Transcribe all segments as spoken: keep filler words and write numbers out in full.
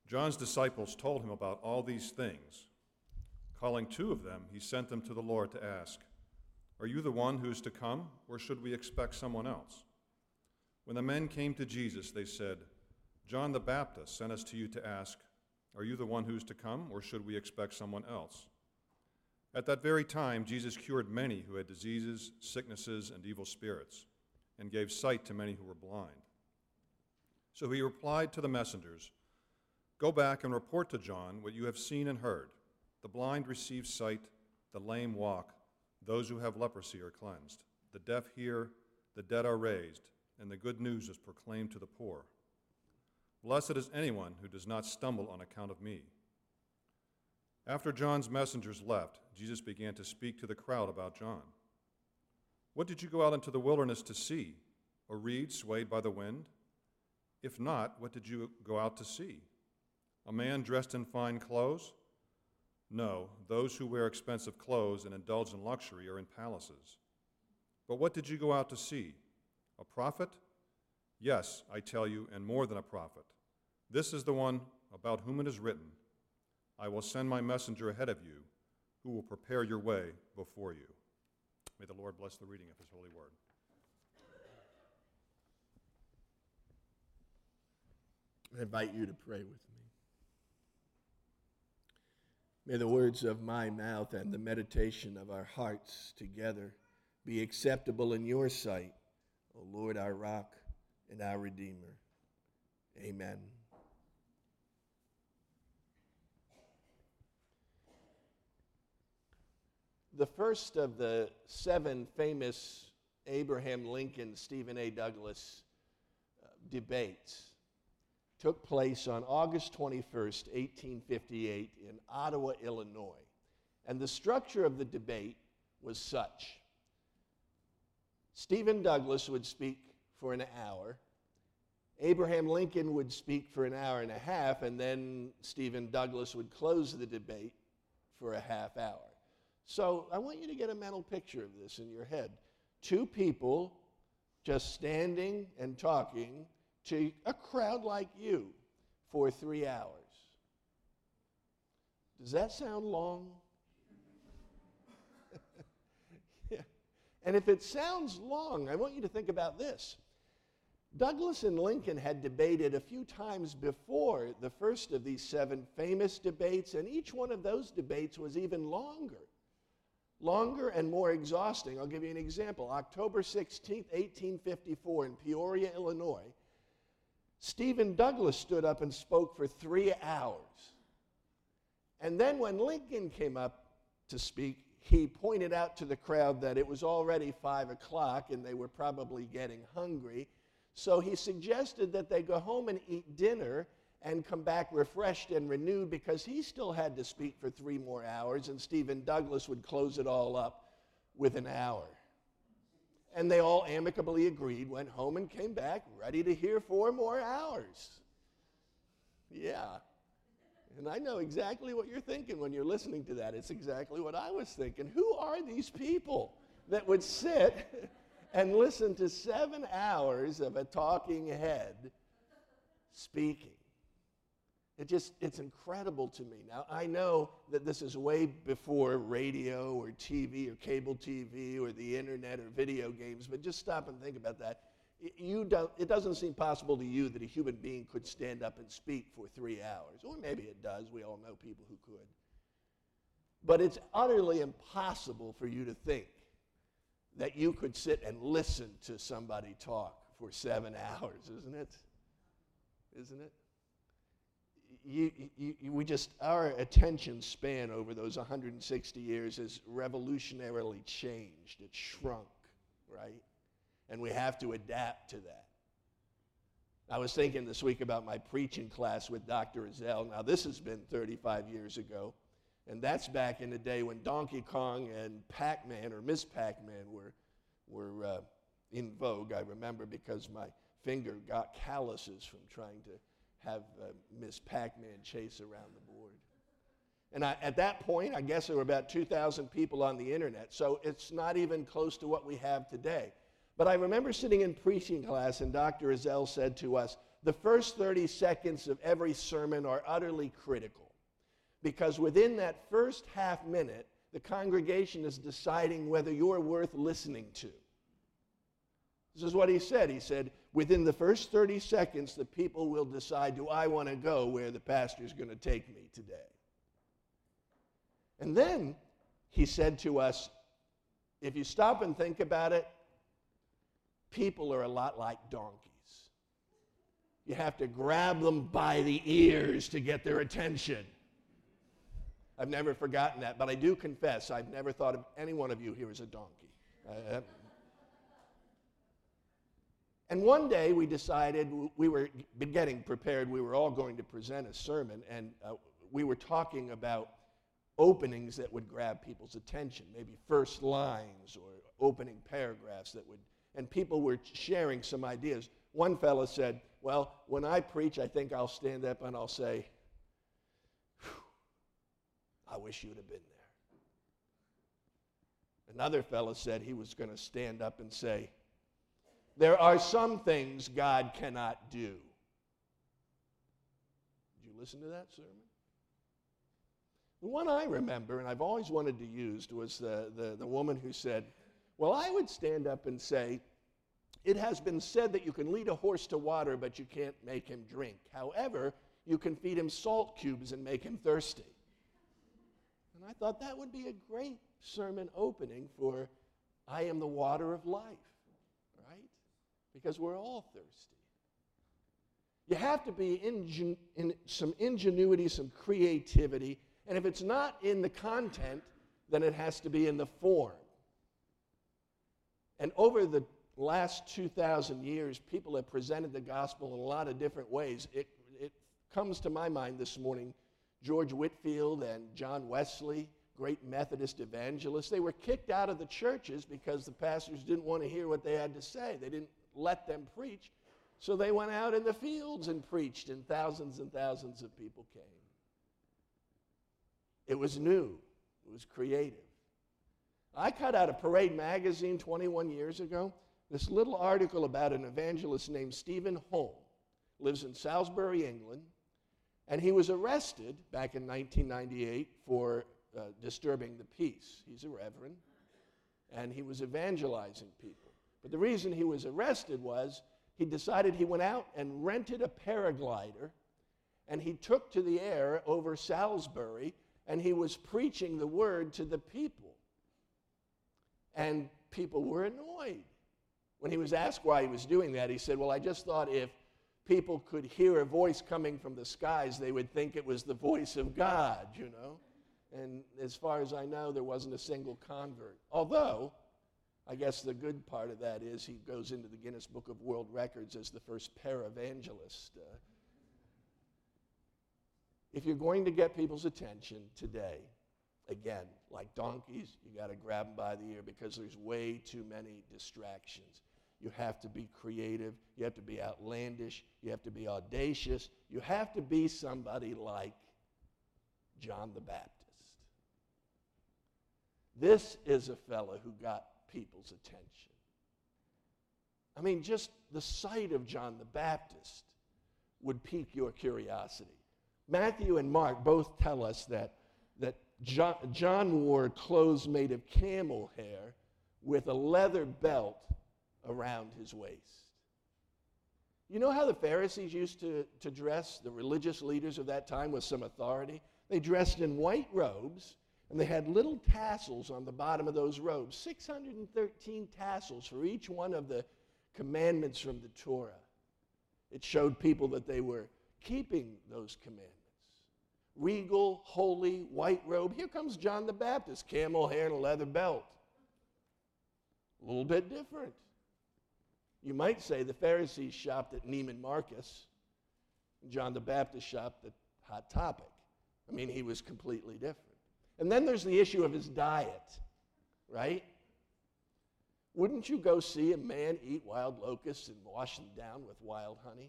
John's disciples told him about all these things. Calling two of them, he sent them to the Lord to ask, "Are you the one who is to come, or should we expect someone else?" When the men came to Jesus, they said, "John the Baptist sent us to you to ask, 'Are you the one who is to come, or should we expect someone else?'" At that very time, Jesus cured many who had diseases, sicknesses, and evil spirits, and gave sight to many who were blind. So he replied to the messengers, "Go back and report to John what you have seen and heard. The blind receive sight, the lame walk, those who have leprosy are cleansed, the deaf hear, the dead are raised, and the good news is proclaimed to the poor. Blessed is anyone who does not stumble on account of me." After John's messengers left, Jesus began to speak to the crowd about John. "What did you go out into the wilderness to see? A reed swayed by the wind? If not, what did you go out to see? A man dressed in fine clothes? No, those who wear expensive clothes and indulge in luxury are in palaces. But what did you go out to see? A prophet? Yes, I tell you, and more than a prophet. This is the one about whom it is written, 'I will send my messenger ahead of you, who will prepare your way before you.'" May the Lord bless the reading of his holy word. I invite you to pray with me. May the words of my mouth and the meditation of our hearts together be acceptable in your sight, O Lord, our rock and our Redeemer. Amen. The first of the seven famous Abraham Lincoln, Stephen A. Douglas uh, debates took place on August twenty-first, eighteen fifty-eight in Ottawa, Illinois. And the structure of the debate was such. Stephen Douglas would speak for an hour. Abraham Lincoln would speak for an hour and a half, and then Stephen Douglas would close the debate for a half hour. So I want you to get a mental picture of this in your head. Two people just standing and talking to a crowd like you for three hours. Does that sound long? Yeah. And if it sounds long, I want you to think about this. Douglas and Lincoln had debated a few times before the first of these seven famous debates, and each one of those debates was even longer. Longer and more exhausting. I'll give you an example. October sixteenth, eighteen fifty-four, in Peoria, Illinois, Stephen Douglas stood up and spoke for three hours. And then when Lincoln came up to speak, he pointed out to the crowd that it was already five o'clock and they were probably getting hungry. So he suggested that they go home and eat dinner and come back refreshed and renewed, because he still had to speak for three more hours, and Stephen Douglas would close it all up with an hour. And they all amicably agreed, went home and came back ready to hear four more hours. Yeah. And I know exactly what you're thinking when you're listening to that. It's exactly what I was thinking. Who are these people that would sit and listen to seven hours of a talking head speaking? It just, it's incredible to me. Now, I know that this is way before radio or T V or cable T V or the internet or video games, but just stop and think about that. You don't, it doesn't seem possible to you that a human being could stand up and speak for three hours. Or maybe it does. We all know people who could. But it's utterly impossible for you to think that you could sit and listen to somebody talk for seven hours, isn't it? Isn't it? You, you, we just, our attention span over those one hundred sixty years has revolutionarily changed. It's shrunk, right? And we have to adapt to that. I was thinking this week about my preaching class with Doctor Ezell. Now, this has been thirty-five years ago, and that's back in the day when Donkey Kong and Pac-Man, or Miss Pac-Man, were, were uh, in vogue. I remember because my finger got calluses from trying to have uh, Miss Pac-Man chase around the board. And I, at that point, I guess there were about two thousand people on the internet, so it's not even close to what we have today. But I remember sitting in preaching class, and Doctor Ezell said to us, the first thirty seconds of every sermon are utterly critical, because within that first half minute, the congregation is deciding whether you're worth listening to. This is what he said. He said, within the first thirty seconds, the people will decide, do I want to go where the pastor's going to take me today? And then he said to us, if you stop and think about it, people are a lot like donkeys. You have to grab them by the ears to get their attention. I've never forgotten that, but I do confess I've never thought of any one of you here as a donkey. Uh, and one day we decided, we were getting prepared, we were all going to present a sermon, and uh, we were talking about openings that would grab people's attention, maybe first lines or opening paragraphs that would, and people were sharing some ideas. One fellow said, well, when I preach, I think I'll stand up and I'll say, I wish you'd have been there. Another fellow said he was going to stand up and say, there are some things God cannot do. Did you listen to that sermon? The one I remember, and I've always wanted to use, was the, the, the woman who said, well, I would stand up and say, it has been said that you can lead a horse to water, but you can't make him drink. However, you can feed him salt cubes and make him thirsty. And I thought that would be a great sermon opening for I am the water of life, right? Because we're all thirsty. You have to be ingen- in some ingenuity, some creativity, and if it's not in the content, then it has to be in the form. And over the last two thousand years, people have presented the gospel in a lot of different ways. It, it comes to my mind this morning, George Whitefield and John Wesley, great Methodist evangelists, they were kicked out of the churches because the pastors didn't want to hear what they had to say. They didn't let them preach. So they went out in the fields and preached, and thousands and thousands of people came. It was new. It was creative. I cut out of Parade magazine twenty-one years ago this little article about an evangelist named Stephen Holm. Lives in Salisbury, England, and he was arrested back in nineteen ninety-eight for uh, disturbing the peace. He's a reverend, and he was evangelizing people. But the reason he was arrested was he decided he went out and rented a paraglider, and he took to the air over Salisbury, and he was preaching the word to the people. And people were annoyed. When he was asked why he was doing that, he said, well, I just thought if people could hear a voice coming from the skies, they would think it was the voice of God, you know. And as far as I know, there wasn't a single convert. Although, I guess the good part of that is he goes into the Guinness Book of World Records as the first paraevangelist. Uh, if you're going to get people's attention today, again, like donkeys, you got to grab them by the ear because there's way too many distractions. You have to be creative. You have to be outlandish. You have to be audacious. You have to be somebody like John the Baptist. This is a fellow who got people's attention. I mean, just the sight of John the Baptist would pique your curiosity. Matthew and Mark both tell us that, that John, John wore clothes made of camel hair with a leather belt around his waist. You know how the Pharisees used to, to dress, the religious leaders of that time with some authority? They dressed in white robes, and they had little tassels on the bottom of those robes, six hundred thirteen tassels for each one of the commandments from the Torah. It showed people that they were keeping those commandments. Regal, holy, white robe. Here comes John the Baptist, camel hair and a leather belt. A little bit different. You might say the Pharisees shopped at Neiman Marcus, and John the Baptist shopped at Hot Topic. I mean, he was completely different. And then there's the issue of his diet, right? Wouldn't you go see a man eat wild locusts and wash them down with wild honey?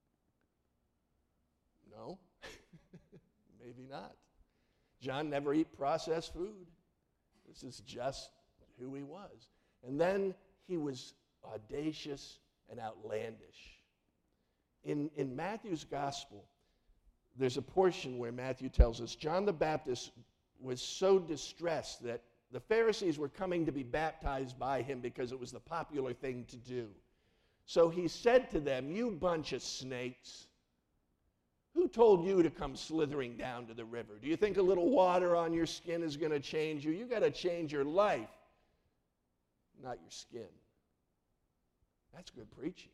No, maybe not. John never ate processed food. This is just who he was. And then he was audacious and outlandish. in, in Matthew's gospel, there's a portion where Matthew tells us John the Baptist was so distressed that the Pharisees were coming to be baptized by him because it was the popular thing to do. So he said to them, "You bunch of snakes, who told you to come slithering down to the river? Do you think a little water on your skin is going to change you? You got to change your life, not your skin." That's good preaching.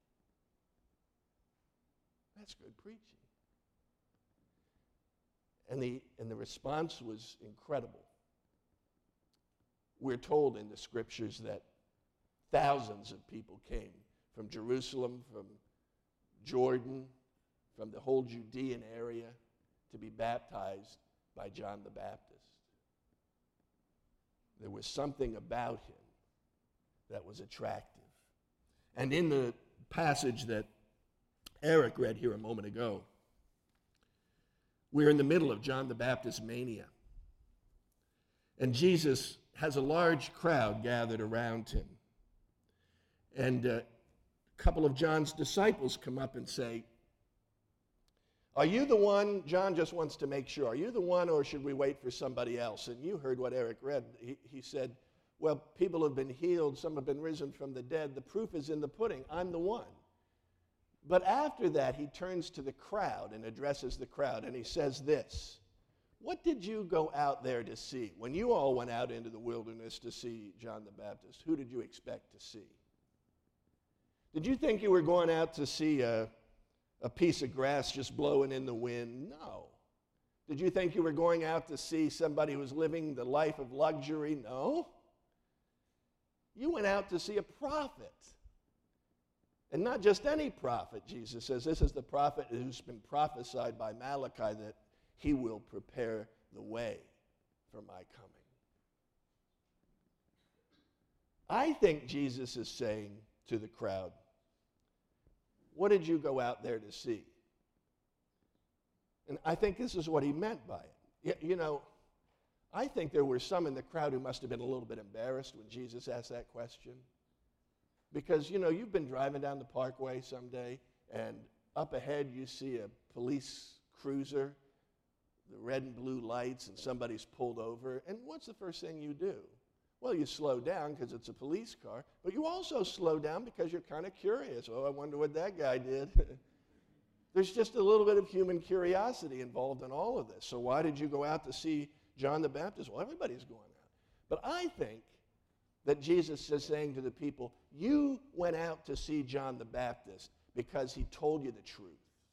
That's good preaching. And the, and the response was incredible. We're told in the scriptures that thousands of people came from Jerusalem, from Jordan, from the whole Judean area to be baptized by John the Baptist. There was something about him that was attractive. And in the passage that Eric read here a moment ago, we're in the middle of John the Baptist mania. And Jesus has a large crowd gathered around him. And uh, a couple of John's disciples come up and say, "Are you the one?" John just wants to make sure. "Are you the one, or should we wait for somebody else?" And you heard what Eric read. He, he said, "Well, people have been healed. Some have been risen from the dead. The proof is in the pudding. I'm the one." But after that, he turns to the crowd and addresses the crowd, and he says this: "What did you go out there to see? When you all went out into the wilderness to see John the Baptist, who did you expect to see? Did you think you were going out to see a, a piece of grass just blowing in the wind? No. Did you think you were going out to see somebody who was living the life of luxury? No. You went out to see a prophet. And not just any prophet," Jesus says. This is the prophet who's been prophesied by Malachi that he will prepare the way for my coming. I think Jesus is saying to the crowd, what did you go out there to see? And I think this is what he meant by it. You, you know, I think there were some in the crowd who must have been a little bit embarrassed when Jesus asked that question. Because, you know, you've been driving down the parkway someday, and up ahead you see a police cruiser, the red and blue lights, and somebody's pulled over. And what's the first thing you do? Well, you slow down because it's a police car, but you also slow down because you're kind of curious. Oh, I wonder what that guy did. There's just a little bit of human curiosity involved in all of this. So why did you go out to see John the Baptist? Well, everybody's going out. But I think that Jesus is saying to the people, you went out to see John the Baptist because he told you the truth.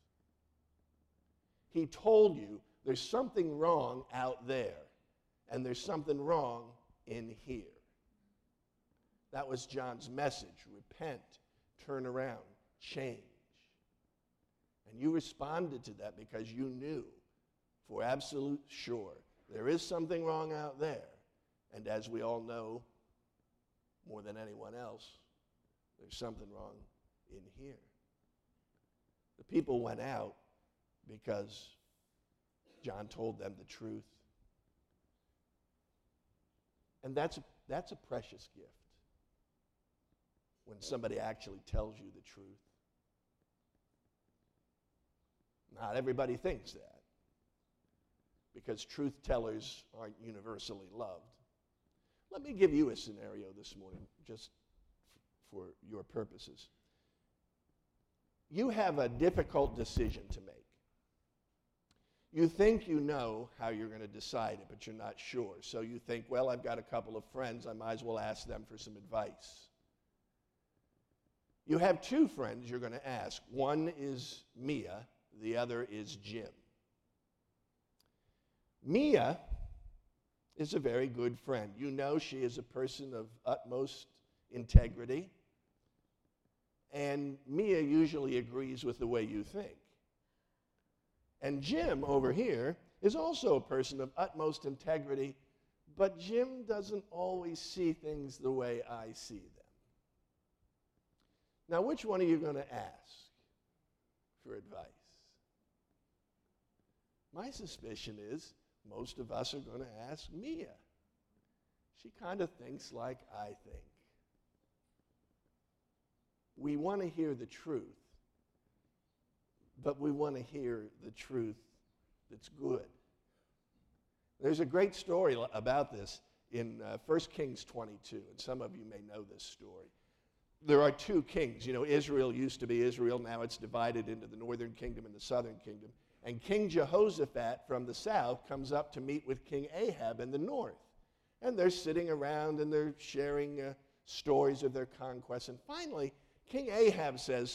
He told you there's something wrong out there, and there's something wrong in here. That was John's message. Repent, turn around, change. And you responded to that because you knew for absolute sure there is something wrong out there. And as we all know, more than anyone else, there's something wrong in here. The people went out because John told them the truth. And that's a, that's a precious gift when somebody actually tells you the truth. Not everybody thinks that because truth tellers aren't universally loved. Let me give you a scenario this morning, just f- for your purposes. You have a difficult decision to make. You think you know how you're going to decide it, but you're not sure. So you think, well, I've got a couple of friends. I might as well ask them for some advice. You have two friends you're going to ask. One is Mia. The other is Jim. Mia is a very good friend. You know she is a person of utmost integrity. And Mia usually agrees with the way you think. And Jim over here is also a person of utmost integrity, but Jim doesn't always see things the way I see them. Now, which one are you going to ask for advice? My suspicion is most of us are going to ask Mia. She kind of thinks like I think. We want to hear the truth, but we want to hear the truth that's good. There's a great story about this in uh, First Kings twenty-two, and some of you may know this story. There are two kings. You know, Israel used to be Israel. Now it's divided into the northern kingdom and the southern kingdom. And King Jehoshaphat from the south comes up to meet with King Ahab in the north. And they're sitting around and they're sharing uh, stories of their conquests. And finally, King Ahab says,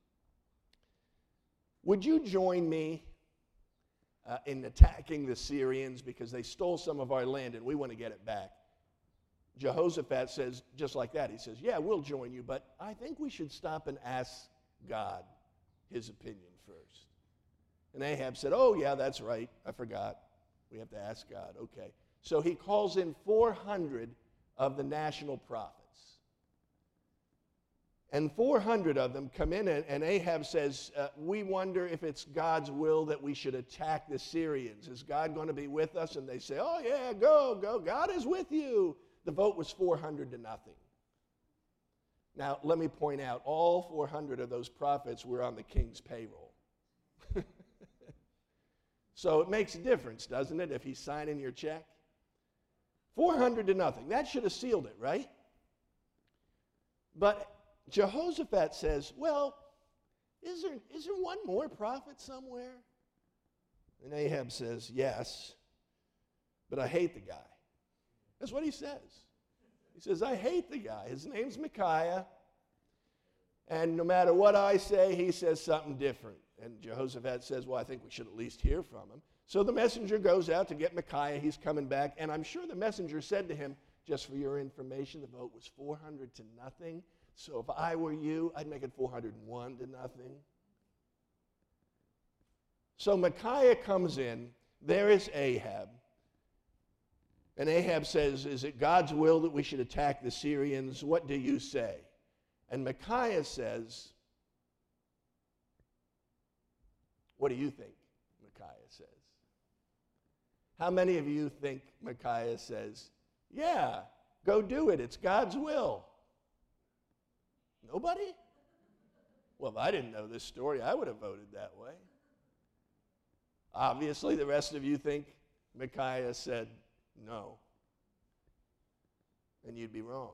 would you join me uh, in attacking the Syrians because they stole some of our land and we want to get it back? Jehoshaphat says, just like that, he says, yeah, we'll join you, but I think we should stop and ask God his opinion first. And Ahab said, oh, yeah, that's right. I forgot. We have to ask God. Okay. So he calls in four hundred of the national prophets. And four hundred of them come in, and, and Ahab says, uh, we wonder if it's God's will that we should attack the Syrians. Is God going to be with us? And they say, oh, yeah, go, go. God is with you. The vote was four hundred to nothing. Now, let me point out, all four hundred of those prophets were on the king's payroll. So it makes a difference, doesn't it, if he's signing your check? four hundred to nothing. That should have sealed it, right? But Jehoshaphat says, well, is there, is there one more prophet somewhere? And Ahab says, yes, but I hate the guy. That's what he says. He says, I hate the guy. His name's Micaiah. And no matter what I say, he says something different. And Jehoshaphat says, well, I think we should at least hear from him. So the messenger goes out to get Micaiah. He's coming back. And I'm sure the messenger said to him, just for your information, the vote was four hundred to nothing. So if I were you, I'd make it four hundred one to nothing. So Micaiah comes in. There is Ahab. And Ahab says, is it God's will that we should attack the Syrians? What do you say? And Micaiah says, what do you think? Micaiah says. How many of you think Micaiah says, yeah, go do it. It's God's will. Nobody? Well, if I didn't know this story, I would have voted that way. Obviously, the rest of you think Micaiah said no. And you'd be wrong.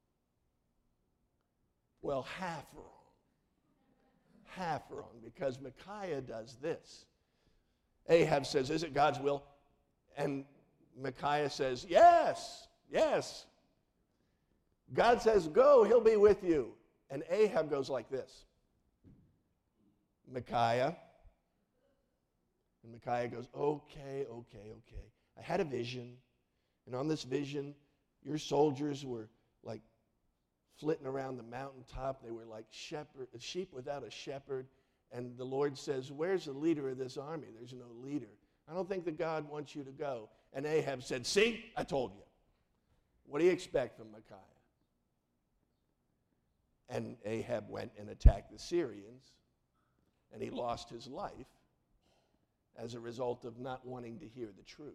Well, half wrong. Half wrong, because Micaiah does this. Ahab says, is it God's will? And Micaiah says, yes, yes. God says, go, he'll be with you. And Ahab goes like this. Micaiah. And Micaiah goes, okay, okay, okay. I had a vision. And on this vision, your soldiers were like flitting around the mountaintop. They were like shepherd, sheep without a shepherd. And the Lord says, where's the leader of this army? There's no leader. I don't think that God wants you to go. And Ahab said, see, I told you. What do you expect from Micaiah? And Ahab went and attacked the Syrians, and he lost his life as a result of not wanting to hear the truth.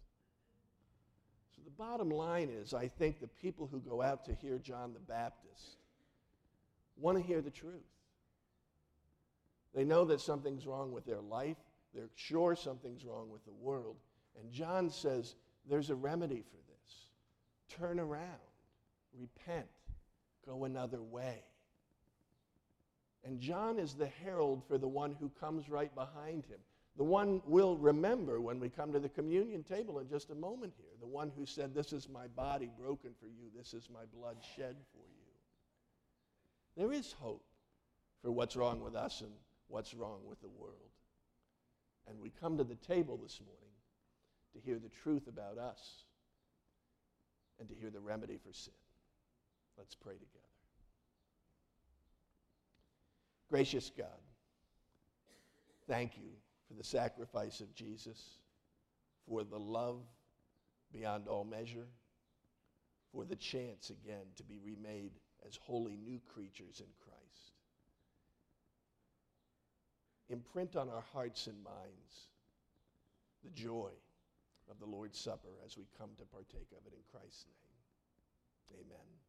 So the bottom line is, I think the people who go out to hear John the Baptist want to hear the truth. They know that something's wrong with their life. They're sure something's wrong with the world. And John says, there's a remedy for this. Turn around. Repent. Go another way. And John is the herald for the one who comes right behind him. The one we'll remember when we come to the communion table in just a moment here. The one who said, this is my body broken for you. This is my blood shed for you. There is hope for what's wrong with us and what's wrong with the world. And we come to the table this morning to hear the truth about us and to hear the remedy for sin. Let's pray together. Gracious God, thank you for the sacrifice of Jesus, for the love beyond all measure, for the chance again to be remade as holy new creatures in Christ. Imprint on our hearts and minds the joy of the Lord's Supper as we come to partake of it in Christ's name. Amen.